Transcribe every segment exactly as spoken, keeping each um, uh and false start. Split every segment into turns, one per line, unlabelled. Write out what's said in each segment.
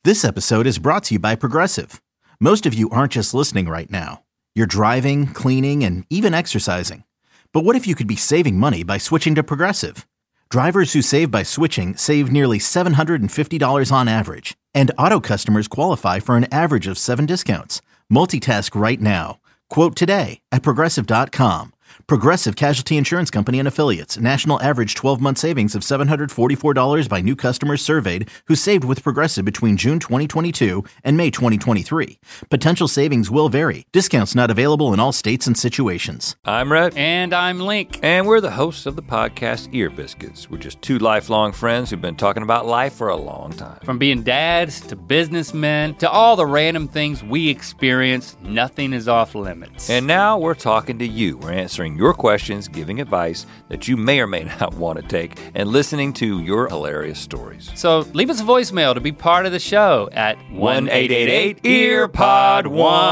This episode is brought to you by Progressive. Most of you aren't just listening right now. You're driving, cleaning, and even exercising. But what if you could be saving money by switching to Progressive? Drivers who save by switching save nearly seven hundred fifty dollars on average. And auto customers qualify for an average of seven discounts. Multitask right now. Quote today at Progressive dot com. Progressive Casualty Insurance Company and Affiliates. National average twelve-month savings of seven hundred forty-four dollars by new customers surveyed who saved with Progressive between June twenty twenty-two and May twenty twenty-three. Potential savings will vary. Discounts not available in all states and situations.
I'm Rhett.
And I'm Link.
And we're the hosts of the podcast Ear Biscuits. We're just two lifelong friends who've been talking about life for a long time.
From being dads to businessmen to all the random things we experience, nothing is off limits.
And now we're talking to you. We're answering your questions, giving advice that you may or may not want to take, and listening to your hilarious stories.
So leave us a voicemail to be part of the show at
one eight eight eight E A R P O D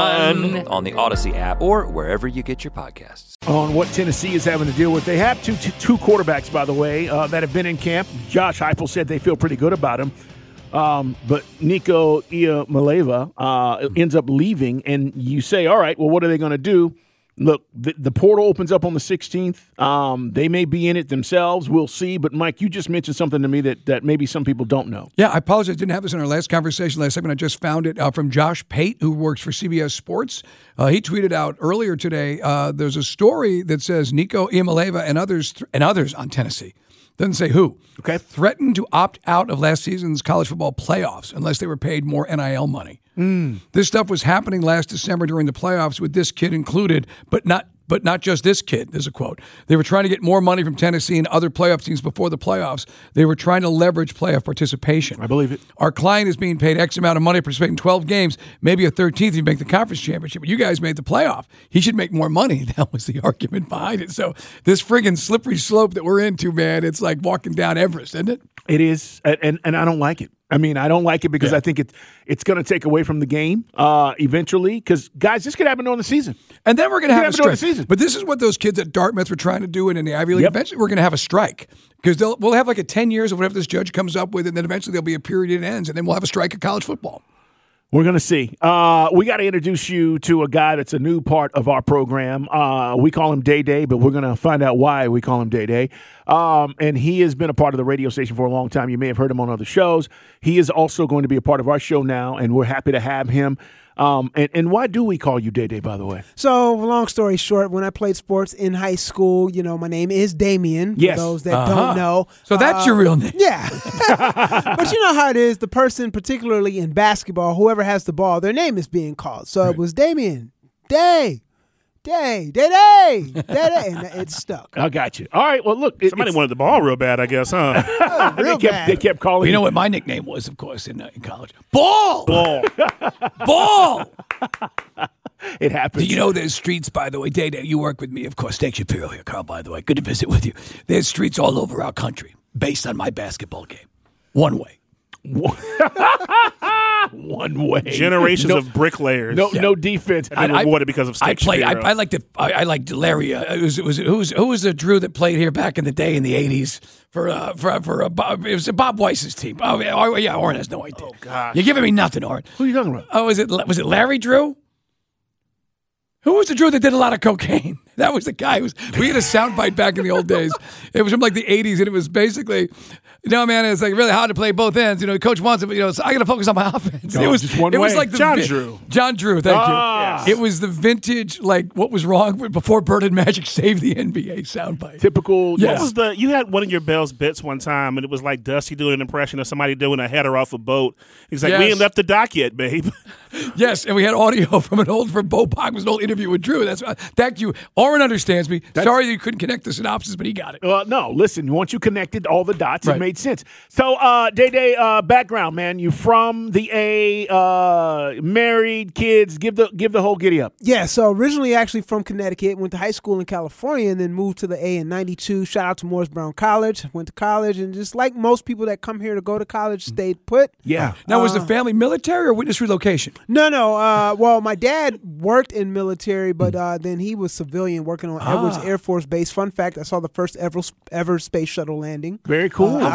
one on the Odyssey app or wherever you get your podcasts.
On what Tennessee is having to deal with. They have two, two, two quarterbacks, by the way, uh, that have been in camp. Josh Heupel said they feel pretty good about him. Um, but Nico Iamaleava uh, ends up leaving, and you say, all right, well, what are they going to do? Look, the, the portal opens up on the sixteenth. Um, they may be in it themselves. We'll see. But, Mike, you just mentioned something to me that, that maybe some people don't know.
Yeah, I apologize. I didn't have this in our last conversation last segment. I just found it uh, from Josh Pate, who works for C B S Sports. Uh, he tweeted out earlier today, uh, there's a story that says Nico Iamaleava and others th- and others on Tennessee. Doesn't say who.
Okay.
Threatened to opt out of last season's college football playoffs unless they were paid more N I L money. Mm. This stuff was happening last December during the playoffs with this kid included, but not but not just this kid. There's a quote. They were trying to get more money from Tennessee and other playoff teams before the playoffs. They were trying to leverage playoff participation.
I believe it.
Our client is being paid X amount of money to participate in twelve games, maybe a thirteenth if you make the conference championship. But you guys made the playoff. He should make more money. That was the argument behind it. So this friggin' slippery slope that we're into, man, it's like walking down Everest, isn't it?
It is, and, and I don't like it. I mean, I don't like it because
yeah.
I think it, it's going to take away from the game uh, eventually. Because, guys, this could happen during the season.
And then we're going to have a strike.
Season.
But this is what those kids at Dartmouth were trying to do and in the Ivy League.
Yep.
Eventually, we're going to have a strike. Because we'll have like a ten years of whatever this judge comes up with, and then eventually there'll be a period that ends, and then we'll have a strike of college football.
We're going to see. Uh, we got to introduce you to a guy that's a new part of our program. Uh, we call him Day Day, but we're going to find out why we call him Day Day. Um, and he has been a part of the radio station for a long time. You may have heard him on other shows. He is also going to be a part of our show now, and we're happy to have him. Um, and, and why do we call you Day Day, by the way?
So, long story short, when I played sports in high school, you know, my name is Damien, for
yes.
those that
uh-huh.
don't know.
So that's
uh,
your real name.
Yeah. But you know how it is. The person, particularly in basketball, whoever has the ball, their name is being called. So right. It was Damien. Day. Day, day, day, day, day, and it stuck.
I got you. All right, well, look. It,
Somebody wanted the ball real bad, I guess, huh?
Oh, real
they, kept,
bad.
they kept calling.
Well, you know what my nickname was, of course, in, uh, in college? Ball!
Ball.
Ball!
It happens.
Do you know there's streets, by the way, Day Day, you work with me, of course. Thank Shapiro here, Carl, by the way. Good to visit with you. There's streets all over our country based on my basketball game. One way.
One way.
Generations
no,
of bricklayers.
No,
yeah.
no defense.
I, I rewarded because of
I
Steak
played. I,
Shapiro.
I liked it. I, I liked Larry. Uh, it was. It was. Who was? Who was the Drew that played here back in the day in the eighties for uh, for for uh, Bob? It was Bob Weiss's team. Oh yeah, oh, yeah. Oren has no idea.
Oh gosh.
You're giving me nothing, Oren.
Who are you talking about?
Oh, was it? Was it Larry Drew? Who was the Drew that did a lot of cocaine? That was the guy. Who was, we had a soundbite back in the old days. It was from like the eighties, and it was basically, you know, man, it's like really hard to play both ends. You know, the coach wants it, but you know, so I got to focus on my offense.
No,
it was
just one
it
way.
was like the
John
vi-
Drew.
John Drew, thank
Ah.
you. It was the vintage, like what was wrong with, before Bird and Magic saved the N B A soundbite.
Typical.
Yeah.
What was the? You had one of your Bell's bits one time, and it was like Dusty doing an impression of somebody doing a header off a boat. He's like,
Yes.
"We ain't left the dock yet, babe."
Yes, and we had audio from an old from Bo Pog was an old interview with Drew. That's thank you. Oren understands me.
That's,
Sorry you couldn't connect the synopsis, but he got it.
Uh, no, listen. Once you connected all the dots,
Right.
it made sense. So, uh, Day Day, uh, background, man. You from the A? Uh, married, kids. Give the give the whole giddy up.
Yeah, so originally actually from Connecticut, went to high school in California, and then moved to the A in ninety-two. Shout out to Morris Brown College. Went to college, and just like most people that come here to go to college, stayed put.
Yeah.
Now, was the
Uh,
family military or witness relocation?
No, no. Uh, well, my dad worked in military, but uh, then he was civilian working on
Ah.
Edwards Air Force Base. Fun fact, I saw the first ever, ever space shuttle landing.
Very cool.
Uh,
How
out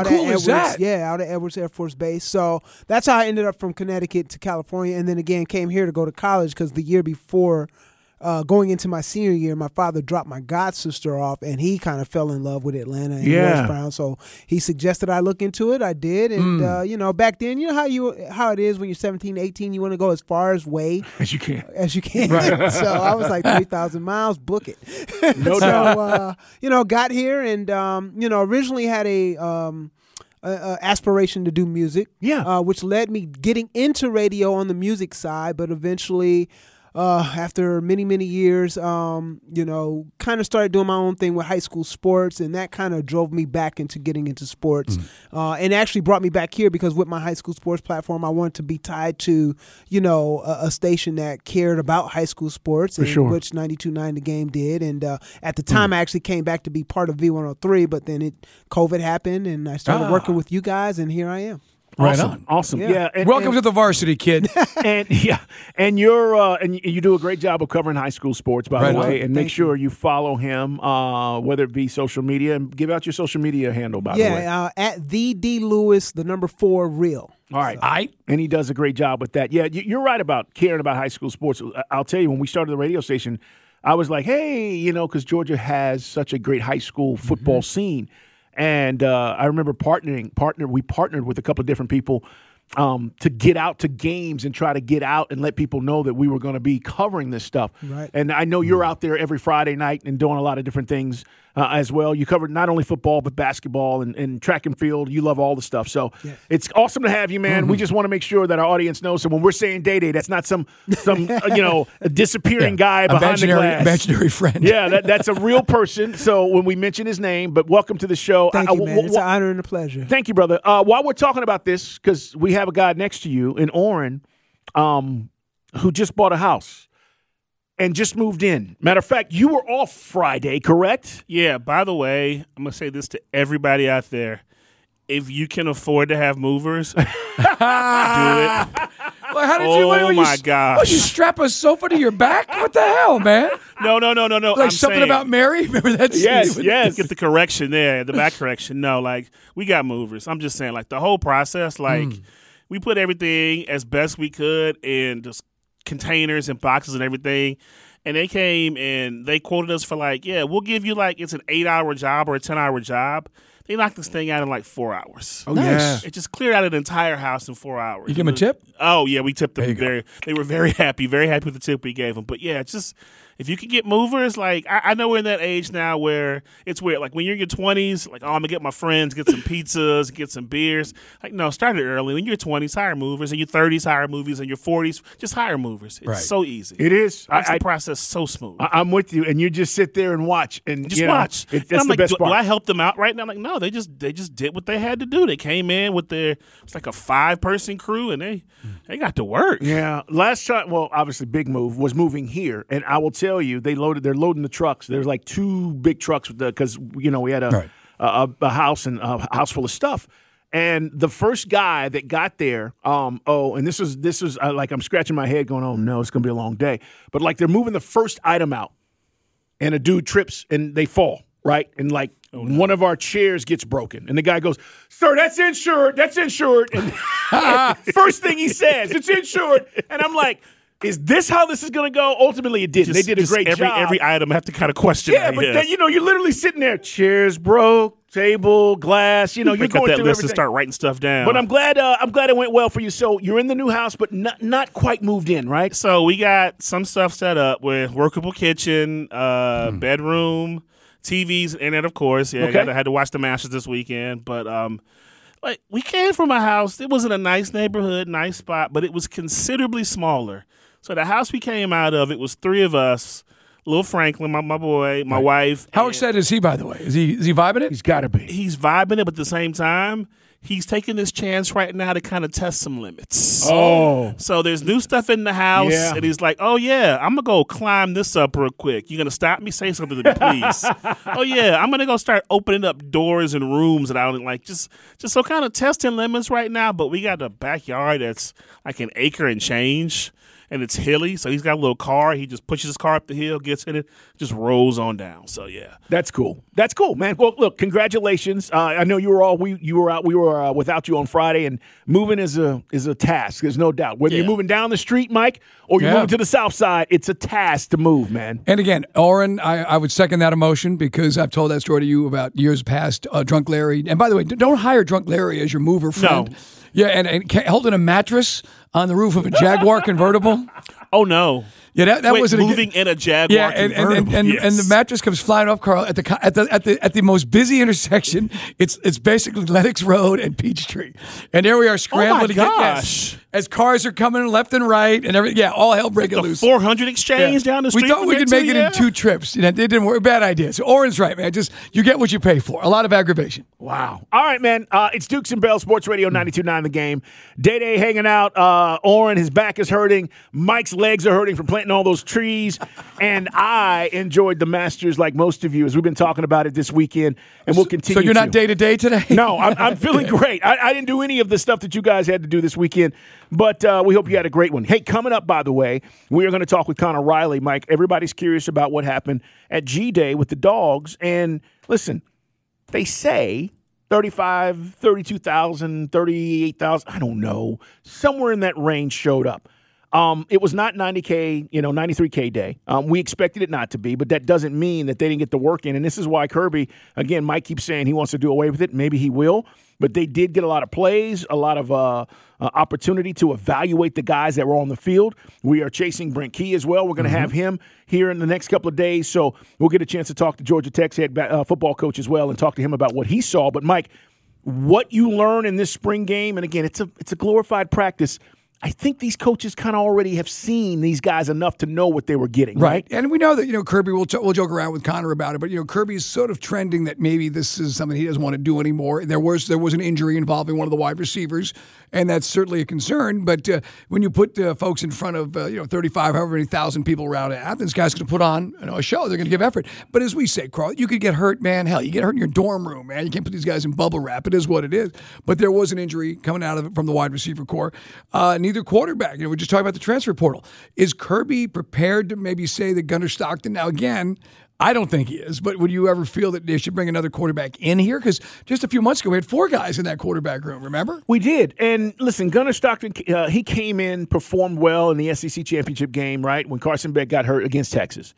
out
cool
at
is
Edwards,
that?
Yeah, out at Edwards Air Force Base. So that's how I ended up from Connecticut to California, and then again came here to go to college because the year before, uh, going into my senior year, my father dropped my god sister off, and he kind of fell in love with Atlanta and
Yeah.
West Brown. So he suggested I look into it. I did, and
Mm.
uh, you know, back then, you know how you how it is when you're seventeen, eighteen, you want to go as far as way
As you can.
as you can. So I was like three thousand miles, book it.
No
so,
doubt.
uh, you know, got here and, um, you know, originally had a, um, a, a aspiration to do music.
Yeah.
Uh, which led me getting into radio on the music side, but eventually, uh, after many, many years, um, you know, kind of started doing my own thing with high school sports, and that kind of drove me back into getting into sports, uh, and actually brought me back here because with my high school sports platform, I wanted to be tied to, you know, a, a station that cared about high school sports, and
sure.
which ninety-two point nine The Game did, and uh, at the time, I actually came back to be part of V one oh three, but then it COVID happened, and I started
Ah.
working with you guys, and here I am.
Right
awesome.
on.
Awesome.
Yeah.
Yeah. and-
Welcome
and-
to the varsity, kid.
and yeah, and you're uh, and you do a great job of covering high school sports, by
Right
the
on.
way. And make
Thank
sure you follow him, uh, whether it be social media, and give out your social media handle. By the way,
Yeah, uh, at the D Lewis, the number four real.
all right.
I
And he does a great job with that. Yeah, you- you're right about caring about high school sports. I- I'll tell you, when we started the radio station, I was like, hey, you know, because Georgia has such a great high school football scene, and uh, I remember partnering, partner. We partnered with a couple of different people. Um, to get out to games and try to get out and let people know that we were going to be covering this stuff.
Right.
And I know you're out there every Friday night and doing a lot of different things uh, as well. You covered not only football, but basketball and, and track and field. You love all the stuff. So
Yes.
it's awesome to have you, man.
Mm-hmm.
We just want to make sure that our audience knows. So when we're saying Day Day, that's not some, some uh, you know, a disappearing guy behind
imaginary,
the glass.
imaginary friend.
Yeah, that, that's a real person. So when we mention his name, but welcome to the show.
Thank
I-
you,
I-
man.
w-
It's an honor and a pleasure.
Thank you, brother. Uh, while we're talking about this, because we have a guy next to you in Orrin um, who just bought a house and just moved in. Matter of fact, you were off Friday, correct?
Yeah, by the way, I'm going to say this to everybody out there. If you can afford to have movers, do it.
Well, how did you?
Oh,
what, what,
my
you,
gosh.
What, you strap a sofa to your back? What the hell, man?
No, no, no, no, no.
Like
I'm
something
saying,
about Mary? Remember that scene?
Yes,
with-
yes.
Get the correction there, the back correction. No, like, we got movers. I'm just saying, like, the whole process, like, we put everything as best we could in just containers and boxes and everything. And they came and they quoted us for, like, yeah, we'll give you, like, it's an eight-hour job or a ten-hour job. They knocked this thing out in like four hours.
Oh, yeah.
It just cleared out an entire house in four hours.
You give 'em a tip?
Oh yeah, we tipped
There
them
you go.
very. They were very happy, very happy with the tip we gave them. But yeah, it's just if you can get movers, like I, I know we're in that age now where it's weird. Like when you're in your twenties, like oh, I'm gonna get my friends, get some pizzas, get some beers. Like no, start it early. When you're twenties, hire movers. In your thirties, hire movers. In your forties, just hire movers. It's
Right.
so easy.
It is.
Makes
I,
the process so smooth.
I, I'm with you, and you just sit there and watch, and
just
you know,
watch.
It,
And
that's
I'm
the
like,
best
do,
part.
do I help them out right now? I'm like, no, they just they just did what they had to do. They came in with their it's like a five person crew, and they they got to work.
Yeah, last time, well, obviously, big move was moving here, and I will tell you, they loaded. They're loading the trucks. There's like two big trucks because you know we had a,
Right.
a a house and a house full of stuff. And the first guy that got there, um, oh, and this was this was uh, like I'm scratching my head, going, oh no, it's gonna be a long day. But like they're moving the first item out, and a dude trips and they fall. Right. And like one of our chairs gets broken. And the guy goes, sir, that's insured. That's insured. And first thing he says, it's insured. And I'm like, is this how this is going to go? Ultimately, it didn't.
Just-
they did a
just
great
every,
job.
Every item I have to kind of question.
yeah,
I
but
guess.
then, you know, you're literally sitting there. Chairs broke, table, glass. You know, you're
Pick up
going
that
through
list
everything.
and start writing stuff down.
But I'm glad. Uh, I'm glad it went well for you. So you're in the new house, but not not quite moved in, right?
So we got some stuff set up with workable kitchen, uh, bedroom, T Vs, internet, of course. Yeah,
Okay.
I, got, I had to watch the Masters this weekend. But um, like we came from a house. It wasn't a nice neighborhood, nice spot, but it was considerably smaller. So the house we came out of, it was three of us. Lil Franklin, my, my boy, my wife.
How
and
excited is he, by the way? Is he is he vibing it?
He's got to be.
He's vibing it, but at the same time, he's taking this chance right now to kind of test some limits.
Oh.
So there's new stuff in the house,
Yeah.
and he's like, oh, yeah, I'm going to go climb this up real quick. You going to stop me? Say something to me, please. Oh, yeah, I'm going to go start opening up doors and rooms that I don't like. Just just so kind of testing limits right now, but we got a backyard that's like an acre and change. And it's hilly, so he's got a little car. He just pushes his car up the hill, gets in it, just rolls on down. So yeah,
That's cool. That's cool, man. Well, look, congratulations. Uh, I know you were all we you were out. We were uh, without you on Friday, and moving is a is a task. There's no doubt. Whether
Yeah.
you're moving down the street, Mike, or you're
Yeah.
moving to the south side, it's a task to move, man.
And again, Oren, I, I would second that emotion because I've told that story to you about years past. Uh, Drunk Larry, and by the way, d- don't hire Drunk Larry as your mover friend.
No.
Yeah, and, and ca- holding a mattress on the roof of a Jaguar convertible.
Oh no!
Yeah, that, that
Wait,
wasn't a good-
moving in a Jaguar
Yeah, and and, and,
convertible.
and,
Yes.
and the mattress comes flying off, Carl, at the co- at the at the at the most busy intersection. It's it's basically Lennox Road and Peachtree, and there we are scrambling to get
gosh.
yes, as cars are coming left and right, and every yeah, all hell breaking
the
loose.
four hundred exchange
Yeah.
down the street.
We thought
from
we
here
could make
too,
it
yeah?
in two trips. You know, it didn't work. Bad idea. So Oren's right, man. Just you get what you pay for. A lot of aggravation.
Wow. All right, man. Uh, it's Dukes and Bell Sports Radio ninety-two point nine The Game. Day Day hanging out. Uh, Oren, his back is hurting. Mike's legs are hurting from planting all those trees. And I enjoyed the Masters like most of you, as we've been talking about it this weekend, and we'll continue.
So you're not
to.
day to day today?
No, I'm, I'm feeling great. I, I didn't do any of the stuff that you guys had to do this weekend, but uh, we hope you had a great one. Hey, coming up, by the way, we are going to talk with Connor Riley. Mike, everybody's curious about what happened at G-Day with the Dogs. And listen, they say thirty-five, thirty-two thousand, thirty-eight thousand, I don't know, somewhere in that range showed up. Um, it was not ninety K, you know, ninety-three K day. Um, we expected it not to be, but that doesn't mean that they didn't get the work in. And this is why Kirby, again, Mike keeps saying he wants to do away with it. Maybe he will, but they did get a lot of plays, a lot of uh, uh, opportunity to evaluate the guys that were on the field. We are chasing Brent Key as well. We're going to
Mm-hmm.
have him here in the next couple of days, so we'll get a chance to talk to Georgia Tech's head ba- uh, football coach as well and talk to him about what he saw. But Mike, what you learn in this spring game, and again, it's a it's a glorified practice. I think these coaches kind of already have seen these guys enough to know what they were getting, right?
Right. And we know that, you know, Kirby, we'll, we'll joke around with Connor about it, but, you know, Kirby's sort of trending that maybe this is something he doesn't want to do anymore. There was there was an injury involving one of the wide receivers, and that's certainly a concern. But uh, when you put uh, folks in front of, uh, you know, thirty-five, however many thousand people around Athens, guys going to put on you know, a show. They're going to give effort. But as we say, Carl, you could get hurt, man. Hell, you get hurt in your dorm room, man. You can't put these guys in bubble wrap. It is what it is. But there was an injury coming out of it from the wide receiver core. Uh, neither quarterback, you know, we're just talking about the transfer portal. Is Kirby prepared to maybe say that Gunnar Stockton, now again, I don't think he is, but would you ever feel that they should bring another quarterback in here? Because just a few months ago, we had four guys in that quarterback room, remember?
We did. And listen, Gunnar Stockton, uh, he came in, performed well in the S E C championship game, right, when Carson Beck got hurt against Texas.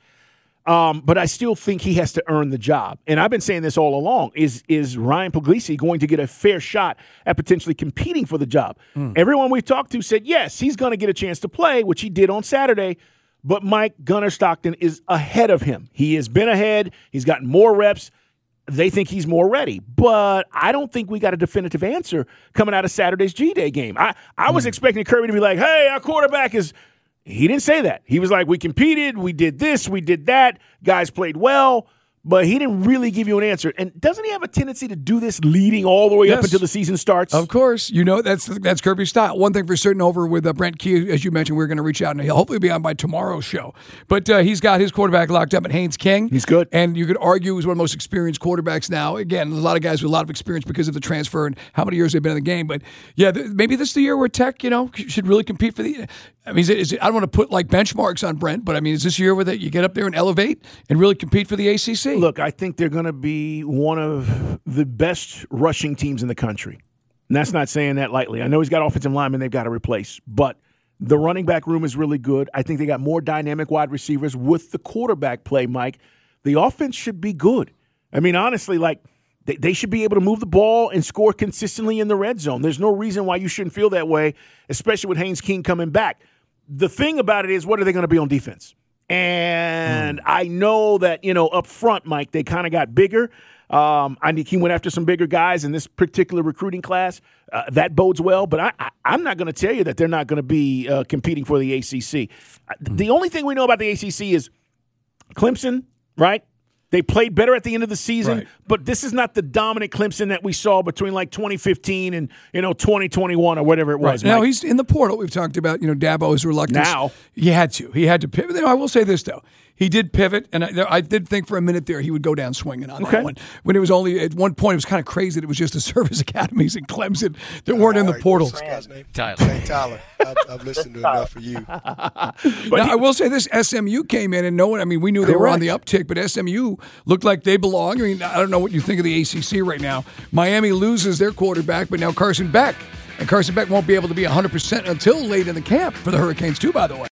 Um, but I still think he has to earn the job. And I've been saying this all along. Is is Ryan Puglisi going to get a fair shot at potentially competing for the job? Mm. Everyone we've talked to said, yes, he's going to get a chance to play, which he did on Saturday. But Mike, Gunnar Stockton is ahead of him. He has been ahead. He's gotten more reps. They think he's more ready. But I don't think we got a definitive answer coming out of Saturday's G-Day game. I, I was mm. expecting Kirby to be like, hey, our quarterback is – he didn't say that. He was like, we competed, we did this, we did that, guys played well, but he didn't really give you an answer. And doesn't he have a tendency to do this leading all the way
yes.
up until the season starts?
Of course. You know, that's that's Kirby's style. One thing for certain over with uh, Brent Key, as you mentioned, we're going to reach out and he'll hopefully be on by tomorrow's show. But uh, he's got his quarterback locked up at Haynes King.
He's good.
And you could argue he's one of the most experienced quarterbacks now. Again, there's a lot of guys with a lot of experience because of the transfer and how many years they've been in the game. But yeah, th- maybe this is the year where Tech, you know, should really compete for the – I mean, is it, is it, I don't want to put like benchmarks on Brent, but I mean, is this year where that you get up there and elevate and really compete for the A C C?
Look, I think they're going to be one of the best rushing teams in the country. And that's not saying that lightly. I know he's got offensive linemen they've got to replace, but the running back room is really good. I think they got more dynamic wide receivers with the quarterback play, Mike. The offense should be good. I mean, honestly, like they, they should be able to move the ball and score consistently in the red zone. There's no reason why you shouldn't feel that way, especially with Haynes King coming back. The thing about it is, what are they going to be on defense? And mm. I know that, you know, up front, Mike, they kind of got bigger. Um, I think he went after some bigger guys in this particular recruiting class. Uh, that bodes well, but I, I, I'm not going to tell you that they're not going to be uh, competing for the A C C. Mm. The only thing we know about the A C C is Clemson, right? They played better at the end of the season,
Right.
but this is not the dominant Clemson that we saw between like twenty fifteen and you know twenty twenty-one or whatever it was.
Right. Now
Mike.
he's in the portal. We've talked about, you know, Dabo's reluctance.
Now.
He had to. He had to pivot. I will say this, though. He did pivot, and I, I did think for a minute there he would go down swinging on
Okay.
that one. When it was only, at one point, it was kind of crazy that it was just the service academies in Clemson that weren't in the portals.
Tyler. Hey, Tyler, I've, I've listened to enough of you.
Now, I will say this, S M U came in and no one, I mean, we knew they were on the uptick, but S M U looked like they belong. I mean, I don't know what you think of the A C C right now. Miami loses their quarterback, but now Carson Beck. And Carson Beck won't be able to be one hundred percent until late in the camp for the Hurricanes, too, by the way.